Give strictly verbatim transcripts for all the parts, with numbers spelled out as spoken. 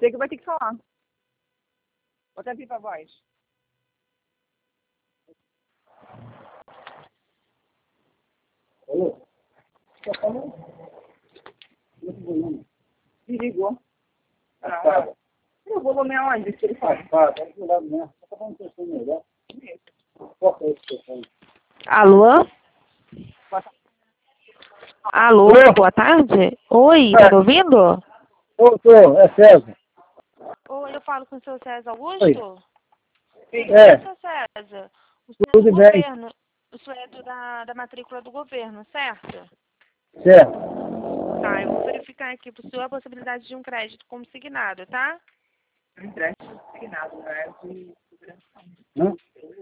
Você que vai ter que falar. Bota a viva voz. Alô? Tá falando? Desligou. Ah, tá. E o volume é onde? Se ele fala. Ah, tá. Tá do lado mesmo. Só tá falando que eu sou melhor. Qual que é esse telefone? Alô? Alô, boa tarde? Oi, tá me ouvindo? Ô, tô, é César. Oi, eu falo com o seu César Augusto? Oi. Tudo É. bem, seu César? O senhor é Tudo do bem. governo. O senhor é do, da, da matrícula do governo, certo? Certo. Tá, eu vou verificar aqui pro senhor a possibilidade de um crédito consignado, tá? Um empréstimo consignado, não é de segurança. Hã?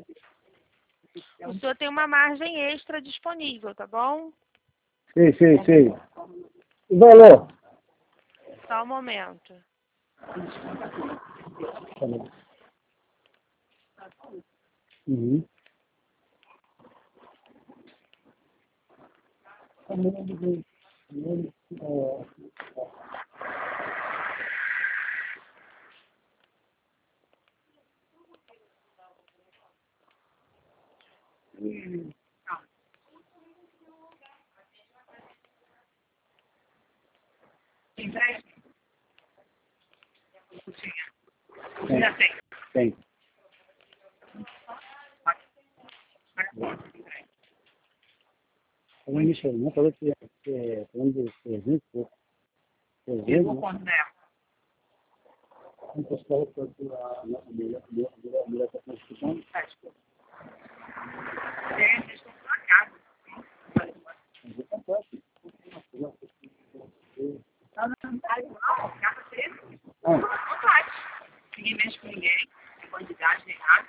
O senhor tem uma margem extra disponível, tá bom? Sei, sei, sei. O valor? Só um momento. Uhum. Empréstimo? Já tem. Tem. Falando nisso aí, não falou que que é falando de trezentos e pouco. Pegou trezentos, né? quanto nela? Não posso falar que a nossa mulher, mulher, mulher, mulher está constituição. Gente, estou na casa. Mas é fantástico. Não, não, não tá igual. Casa dele. Ah, Não faz. Ninguém mexe com ninguém. Tem quantidade nem nada.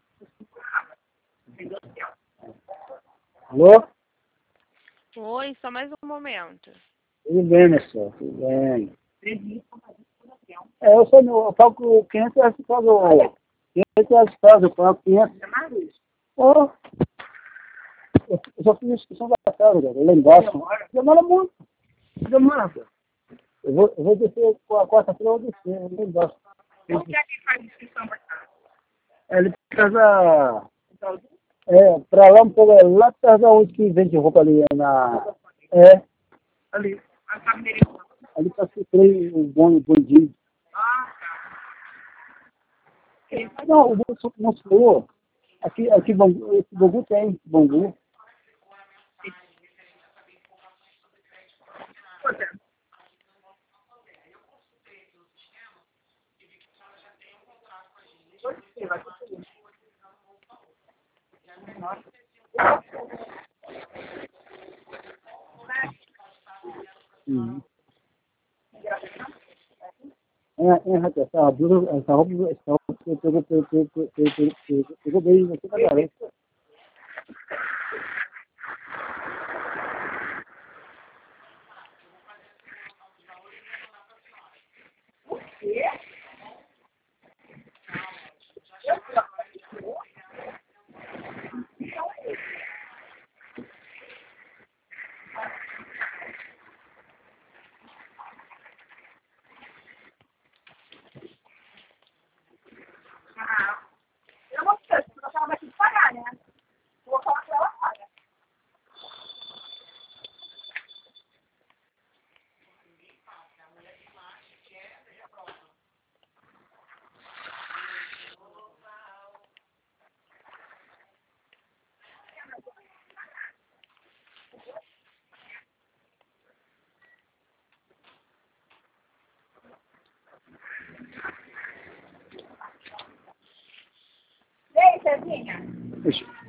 Tem dois céus. alô? Oi, só mais um momento. Tudo bem, meu senhor, tudo bem. Três mil por avião. É, eu sou no, eu pago quinhentos reais por causa quinhentos reais por causa, eu pago quinhentos. É mais luz. Oh, eu eu só fiz inscrição da casa, cara, lá embaixo. Demora. Demora muito. Demora, cara. Eu vou, eu vou descer, com a quarta-feira eu vou descer, lá embaixo. Por que é que faz inscrição pra cá? É, ele casa, é, pra lá um pouco, é lá perto da onde que vende roupa ali, é na, é, Ali. A família. ali pra se trem, o bom, o bandido. Ah, tá. Não, o moço, o moço falou, aqui, aqui, Bangu, esse Bangu tem, Bangu. Pois é. Uhum. É, é, rapaz, essa blusa, essa roupa, essa roupa que pegou, pegou, pegou, pegou, pegou, pegou, pegou bem, você tá garanto. Ah, eu não sei, se ela vai ter que pagar, né? Vou falar que ela paga. E aí, Cezinha? Deixa.